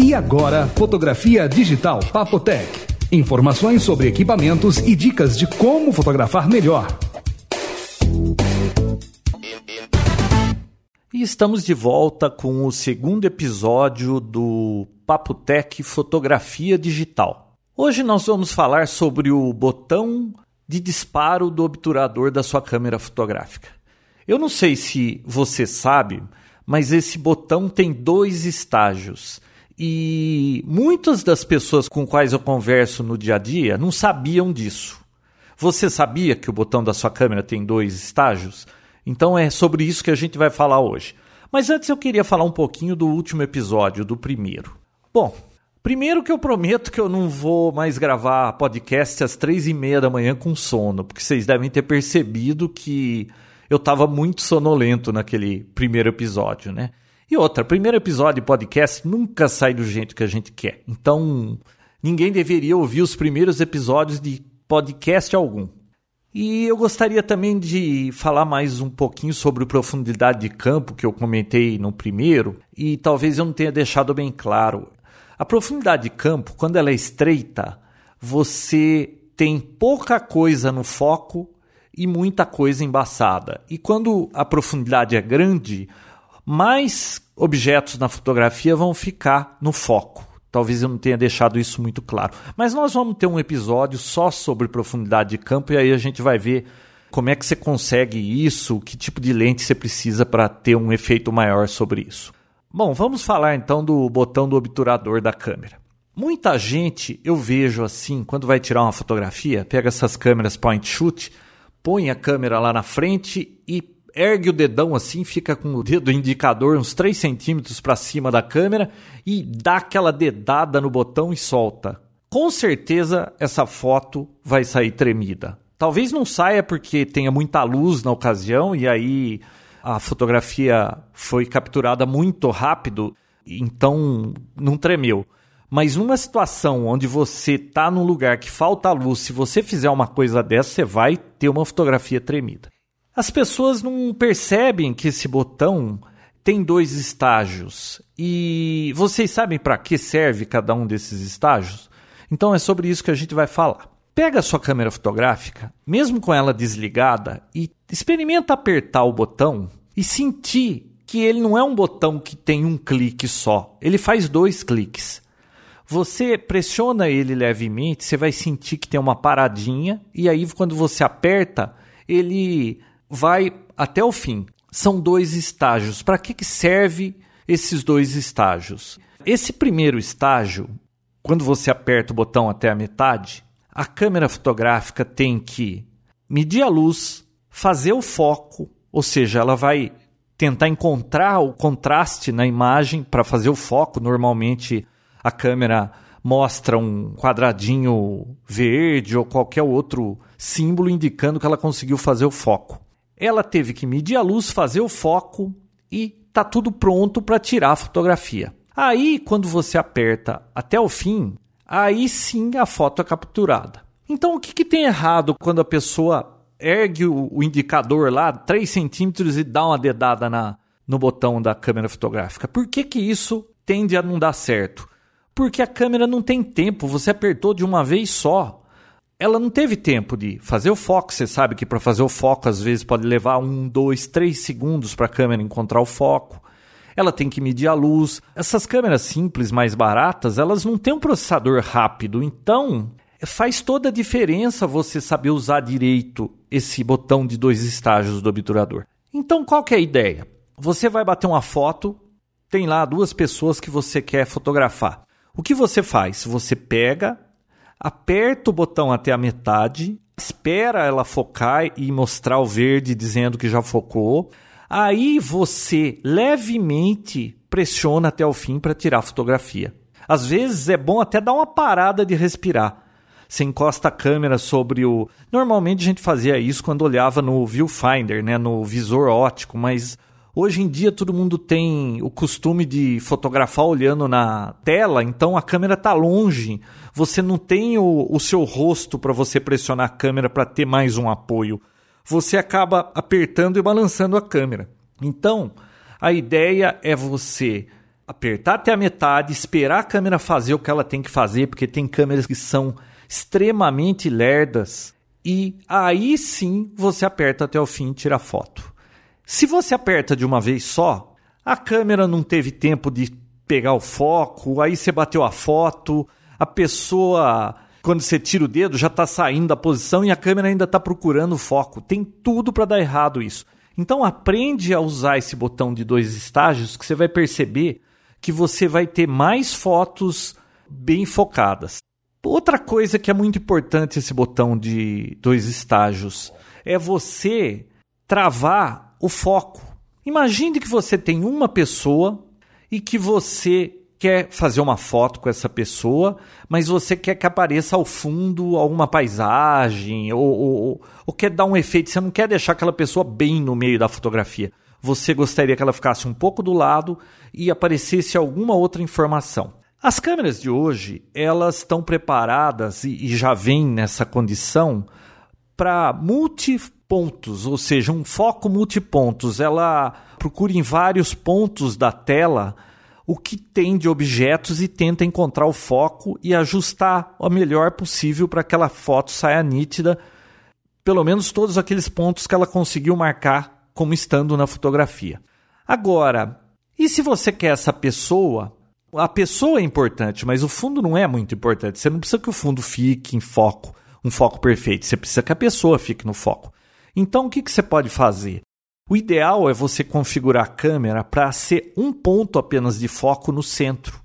E agora, fotografia digital Papotec. Informações sobre equipamentos e dicas de como fotografar melhor. E estamos de volta com o segundo episódio do Papotec Fotografia Digital. Hoje nós vamos falar sobre o botão de disparo do obturador da sua câmera fotográfica. Eu não sei se você sabe, mas esse botão tem 2 estágios. E muitas das pessoas com quais eu converso no dia a dia não sabiam disso. Você sabia que o botão da sua câmera tem 2 estágios? Então é sobre isso que a gente vai falar hoje. Mas antes eu queria falar um pouquinho do último episódio, do primeiro. Bom, primeiro que eu prometo que eu não vou mais gravar podcast às 3h30 da manhã com sono, porque vocês devem ter percebido que eu estava muito sonolento naquele primeiro episódio, né? E outra, primeiro episódio de podcast nunca sai do jeito que a gente quer. Então, ninguém deveria ouvir os primeiros episódios de podcast algum. E eu gostaria também de falar mais um pouquinho sobre profundidade de campo, que eu comentei no primeiro, e talvez eu não tenha deixado bem claro. A profundidade de campo, quando ela é estreita, você tem pouca coisa no foco e muita coisa embaçada. E quando a profundidade é grande, mais objetos na fotografia vão ficar no foco. Talvez eu não tenha deixado isso muito claro. Mas nós vamos ter um episódio só sobre profundidade de campo e aí a gente vai ver como é que você consegue isso, que tipo de lente você precisa para ter um efeito maior sobre isso. Bom, vamos falar então do botão do obturador da câmera. Muita gente, eu vejo assim, quando vai tirar uma fotografia, pega essas câmeras point shoot, põe a câmera lá na frente e ergue o dedão assim, fica com o dedo indicador uns 3 centímetros para cima da câmera e dá aquela dedada no botão e solta. Com certeza essa foto vai sair tremida. Talvez não saia porque tenha muita luz na ocasião e aí a fotografia foi capturada muito rápido, então não tremeu. Mas numa situação onde você está num lugar que falta luz, se você fizer uma coisa dessa, você vai ter uma fotografia tremida. As pessoas não percebem que esse botão tem 2 estágios. E vocês sabem para que serve cada um desses estágios? Então é sobre isso que a gente vai falar. Pega a sua câmera fotográfica, mesmo com ela desligada, e experimenta apertar o botão e sentir que ele não é um botão que tem um clique só. Ele faz 2 cliques. Você pressiona ele levemente, você vai sentir que tem uma paradinha, e aí quando você aperta, ele vai até o fim. São 2 estágios. Para que serve esses 2 estágios? Esse primeiro estágio, quando você aperta o botão até a metade, a câmera fotográfica tem que medir a luz, fazer o foco, ou seja, ela vai tentar encontrar o contraste na imagem para fazer o foco. Normalmente a câmera mostra um quadradinho verde ou qualquer outro símbolo indicando que ela conseguiu fazer o foco. Ela teve que medir a luz, fazer o foco e está tudo pronto para tirar a fotografia. Aí, quando você aperta até o fim, aí sim a foto é capturada. Então, o que tem errado quando a pessoa ergue o indicador lá 3 centímetros e dá uma dedada no botão da câmera fotográfica? Por que isso tende a não dar certo? Porque a câmera não tem tempo, você apertou de uma vez só. Ela não teve tempo de fazer o foco. Você sabe que para fazer o foco às vezes pode levar 1, 2, 3 segundos para a câmera encontrar o foco. Ela tem que medir a luz. Essas câmeras simples, mais baratas, elas não têm um processador rápido. Então faz toda a diferença você saber usar direito esse botão de 2 estágios do obturador. Então qual que é a ideia? Você vai bater uma foto, tem lá 2 pessoas que você quer fotografar. O que você faz? Você pega, aperta o botão até a metade, espera ela focar e mostrar o verde dizendo que já focou. Aí você levemente pressiona até o fim para tirar a fotografia. Às vezes é bom até dar uma parada de respirar. Você encosta a câmera sobre o... Normalmente a gente fazia isso quando olhava no viewfinder, né, no visor óptico, mas hoje em dia todo mundo tem o costume de fotografar olhando na tela, então a câmera está longe. Você não tem o seu rosto para você pressionar a câmera para ter mais um apoio. Você acaba apertando e balançando a câmera. Então, a ideia é você apertar até a metade, esperar a câmera fazer o que ela tem que fazer, porque tem câmeras que são extremamente lerdas, e aí sim você aperta até o fim e tira a foto. Se você aperta de uma vez só, a câmera não teve tempo de pegar o foco, aí você bateu a foto, a pessoa, quando você tira o dedo, já está saindo da posição e a câmera ainda está procurando o foco. Tem tudo para dar errado isso. Então aprende a usar esse botão de 2 estágios, que você vai perceber que você vai ter mais fotos bem focadas. Outra coisa que é muito importante esse botão de 2 estágios é você travar o foco. Imagine que você tem uma pessoa e que você quer fazer uma foto com essa pessoa, mas você quer que apareça ao fundo alguma paisagem ou quer dar um efeito. Você não quer deixar aquela pessoa bem no meio da fotografia. Você gostaria que ela ficasse um pouco do lado e aparecesse alguma outra informação. As câmeras de hoje, elas estão preparadas e já vêm nessa condição para multipontos, ou seja, um foco multipontos. Ela procura em vários pontos da tela o que tem de objetos e tenta encontrar o foco e ajustar o melhor possível para que aquela foto saia nítida, pelo menos todos aqueles pontos que ela conseguiu marcar como estando na fotografia. Agora, e se você quer essa pessoa? A pessoa é importante, mas o fundo não é muito importante. Você não precisa que o fundo fique em foco, um foco perfeito. Você precisa que a pessoa fique no foco. Então, o que você pode fazer? O ideal é você configurar a câmera para ser um ponto apenas de foco no centro.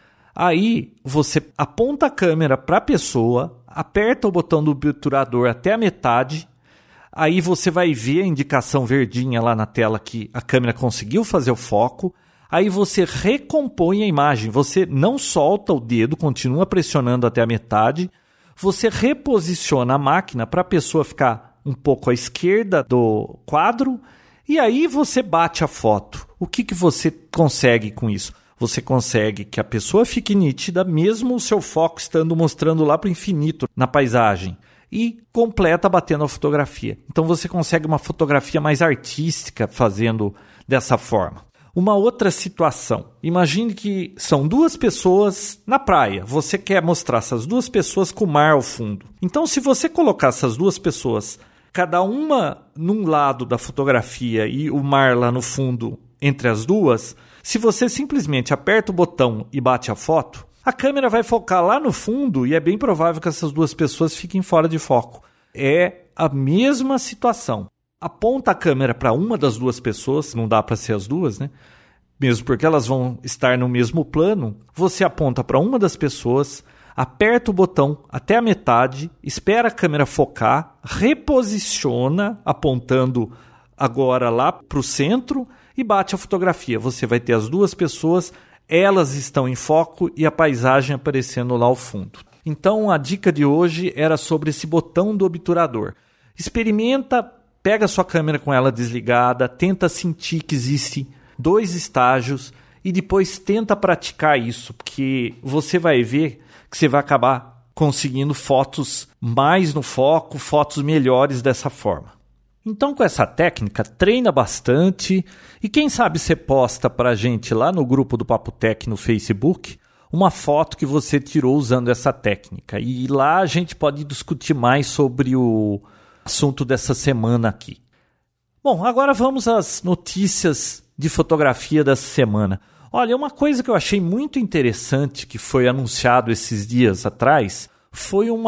Aí, você aponta a câmera para a pessoa, aperta o botão do obturador até a metade, aí você vai ver a indicação verdinha lá na tela que a câmera conseguiu fazer o foco. Aí você recompõe a imagem, você não solta o dedo, continua pressionando até a metade, você reposiciona a máquina para a pessoa ficar um pouco à esquerda do quadro e aí você bate a foto. O que você consegue com isso? Você consegue que a pessoa fique nítida, mesmo o seu foco estando mostrando lá para o infinito na paisagem, e completa batendo a fotografia. Então você consegue uma fotografia mais artística fazendo dessa forma. Uma outra situação, imagine que são 2 pessoas na praia, você quer mostrar essas 2 pessoas com o mar ao fundo. Então se você colocar essas 2 pessoas, cada uma num lado da fotografia e o mar lá no fundo entre as duas, se você simplesmente aperta o botão e bate a foto, a câmera vai focar lá no fundo e é bem provável que essas 2 pessoas fiquem fora de foco. É a mesma situação. Aponta a câmera para uma das 2 pessoas, não dá para ser as 2, né? Mesmo porque elas vão estar no mesmo plano. Você aponta para uma das pessoas, aperta o botão até a metade, espera a câmera focar, reposiciona, apontando agora lá para o centro e bate a fotografia. Você vai ter as 2 pessoas, elas estão em foco e a paisagem aparecendo lá ao fundo. Então a dica de hoje era sobre esse botão do obturador. Experimenta. Pega a sua câmera com ela desligada, tenta sentir que existe 2 estágios e depois tenta praticar isso, porque você vai ver que você vai acabar conseguindo fotos mais no foco, fotos melhores dessa forma. Então, com essa técnica, treina bastante e quem sabe você posta para a gente lá no grupo do Papo Tech no Facebook uma foto que você tirou usando essa técnica. E lá a gente pode discutir mais sobre o assunto dessa semana aqui. Bom, agora vamos às notícias de fotografia dessa semana. Olha, uma coisa que eu achei muito interessante que foi anunciado esses dias atrás foi um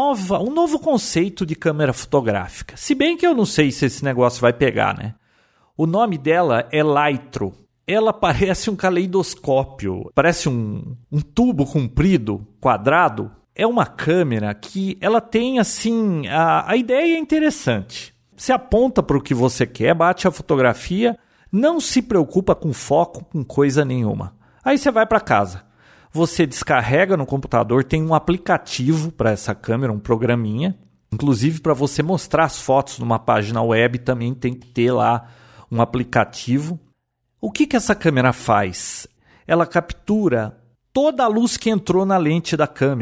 novo conceito de câmera fotográfica. Se bem que eu não sei se esse negócio vai pegar, né? O nome dela é Lytro. Ela parece um caleidoscópio, parece um tubo comprido, quadrado. É uma câmera que ela tem, assim, a ideia é interessante. Você aponta para o que você quer, bate a fotografia, não se preocupa com foco, com coisa nenhuma. Aí você vai para casa. Você descarrega no computador, tem um aplicativo para essa câmera, um programinha. Inclusive, para você mostrar as fotos numa página web, também tem que ter lá um aplicativo. O que essa câmera faz? Ela captura toda a luz que entrou na lente da câmera.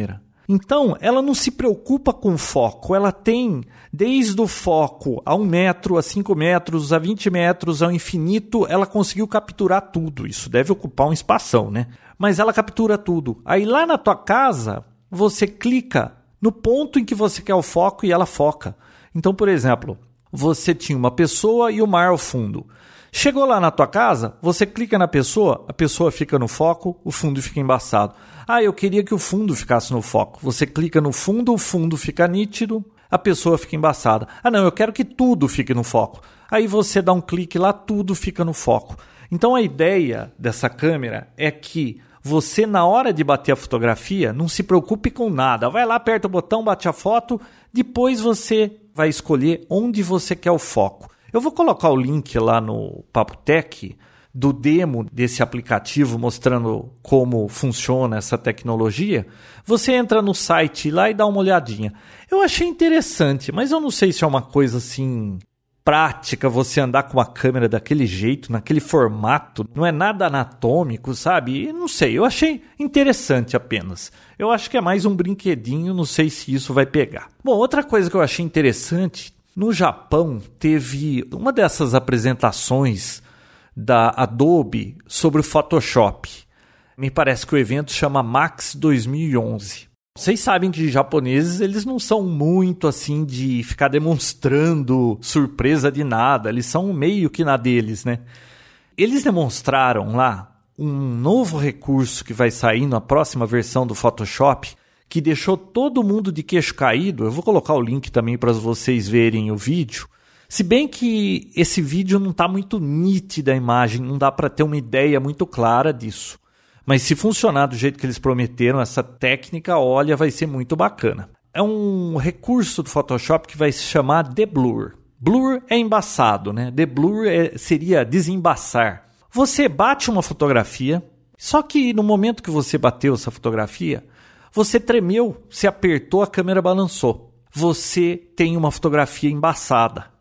Então, ela não se preocupa com o foco, ela tem desde o foco a 1 metro, a 5 metros, a 20 metros, ao infinito, ela conseguiu capturar tudo. Isso deve ocupar um espação, né? Mas ela captura tudo. Aí lá na tua casa, você clica no ponto em que você quer o foco e ela foca. Então, por exemplo, você tinha uma pessoa e o mar ao fundo. Chegou lá na tua casa, você clica na pessoa, a pessoa fica no foco, o fundo fica embaçado. Eu queria que o fundo ficasse no foco. Você clica no fundo, o fundo fica nítido, a pessoa fica embaçada. Não, eu quero que tudo fique no foco. Aí você dá um clique lá, tudo fica no foco. Então a ideia dessa câmera é que você, na hora de bater a fotografia, não se preocupe com nada. Vai lá, aperta o botão, bate a foto, depois você vai escolher onde você quer o foco. Eu vou colocar o link lá no Papo Tech do demo desse aplicativo mostrando como funciona essa tecnologia. Você entra no site lá e dá uma olhadinha. Eu achei interessante, mas eu não sei se é uma coisa assim prática você andar com uma câmera daquele jeito, naquele formato. Não é nada anatômico, sabe? Eu não sei, eu achei interessante apenas. Eu acho que é mais um brinquedinho, não sei se isso vai pegar. Bom, outra coisa que eu achei interessante, no Japão teve uma dessas apresentações da Adobe sobre o Photoshop. Me parece que o evento chama Max 2011. Vocês sabem que japoneses, eles não são muito assim de ficar demonstrando surpresa de nada. Eles são meio que na deles, né? Eles demonstraram lá um novo recurso que vai sair na próxima versão do Photoshop, que deixou todo mundo de queixo caído. Eu vou colocar o link também para vocês verem o vídeo. Se bem que esse vídeo não está muito nítido a imagem, não dá para ter uma ideia muito clara disso. Mas se funcionar do jeito que eles prometeram, essa técnica, olha, vai ser muito bacana. É um recurso do Photoshop que vai se chamar deblur. Blur é embaçado, né? Deblur seria desembaçar. Você bate uma fotografia, só que no momento que você bateu essa fotografia, você tremeu, se apertou, a câmera balançou. Você tem uma fotografia embaçada.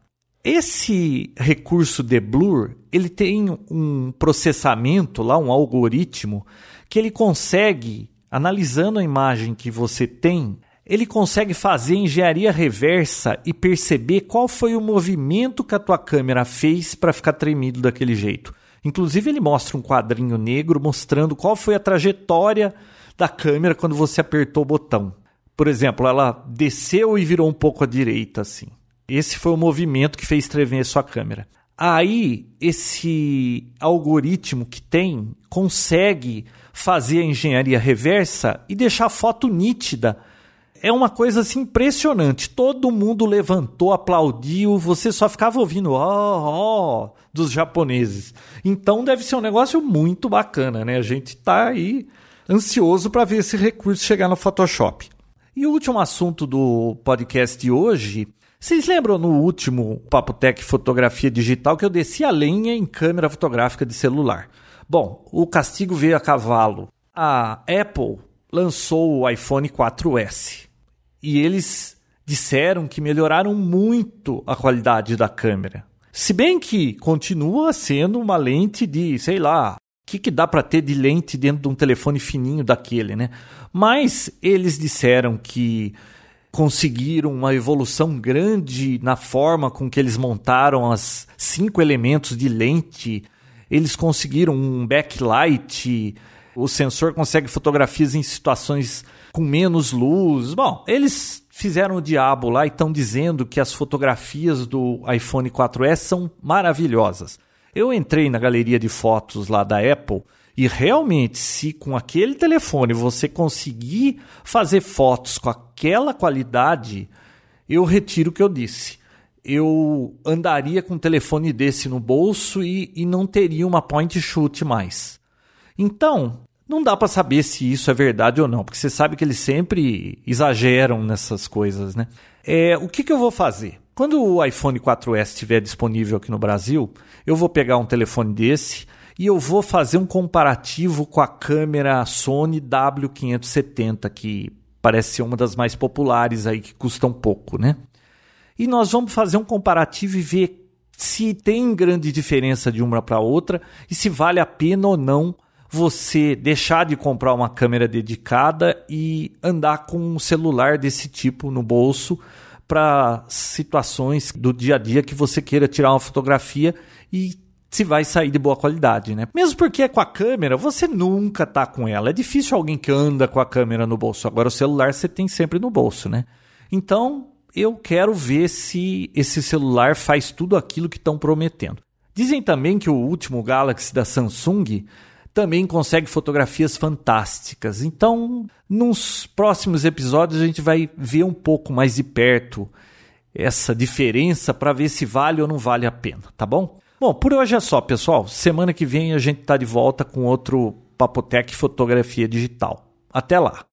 Esse recurso de blur, ele tem um processamento lá, um algoritmo, que ele consegue, analisando a imagem que você tem, ele consegue fazer engenharia reversa e perceber qual foi o movimento que a tua câmera fez para ficar tremido daquele jeito. Inclusive ele mostra um quadrinho negro mostrando qual foi a trajetória da câmera quando você apertou o botão. Por exemplo, ela desceu e virou um pouco à direita, assim. Esse foi o movimento que fez tremer sua câmera. Aí, esse algoritmo que tem consegue fazer a engenharia reversa e deixar a foto nítida. É uma coisa assim impressionante. Todo mundo levantou, aplaudiu, você só ficava ouvindo dos japoneses. Então deve ser um negócio muito bacana, né? A gente está aí ansioso para ver esse recurso chegar no Photoshop. E o último assunto do podcast de hoje... Vocês lembram no último Papo Tech Fotografia Digital que eu desci a lenha em câmera fotográfica de celular? Bom, o castigo veio a cavalo. A Apple lançou o iPhone 4S e eles disseram que melhoraram muito a qualidade da câmera. Se bem que continua sendo uma lente de, sei lá, o que dá para ter de lente dentro de um telefone fininho daquele, né? Mas eles disseram que conseguiram uma evolução grande na forma com que eles montaram os 5 elementos de lente. Eles conseguiram um backlight, o sensor consegue fotografias em situações com menos luz. Bom, eles fizeram o diabo lá e estão dizendo que as fotografias do iPhone 4S são maravilhosas. Eu entrei na galeria de fotos lá da Apple e realmente, se com aquele telefone você conseguir fazer fotos com aquela qualidade, eu retiro o que eu disse. Eu andaria com um telefone desse no bolso e não teria uma point shoot mais. Então, não dá para saber se isso é verdade ou não, porque você sabe que eles sempre exageram nessas coisas, né? O que eu vou fazer? Quando o iPhone 4S estiver disponível aqui no Brasil, eu vou pegar um telefone desse e eu vou fazer um comparativo com a câmera Sony W570, que parece ser uma das mais populares aí, que custam pouco, né? E nós vamos fazer um comparativo e ver se tem grande diferença de uma para outra e se vale a pena ou não você deixar de comprar uma câmera dedicada e andar com um celular desse tipo no bolso para situações do dia a dia que você queira tirar uma fotografia e se vai sair de boa qualidade, né? Mesmo porque com a câmera, você nunca tá com ela. É difícil alguém que anda com a câmera no bolso. Agora o celular você tem sempre no bolso, né? Então, eu quero ver se esse celular faz tudo aquilo que estão prometendo. Dizem também que o último Galaxy da Samsung também consegue fotografias fantásticas. Então, nos próximos episódios a gente vai ver um pouco mais de perto essa diferença para ver se vale ou não vale a pena, tá bom? Bom, por hoje é só, pessoal. Semana que vem a gente está de volta com outro Papotec Fotografia Digital. Até lá!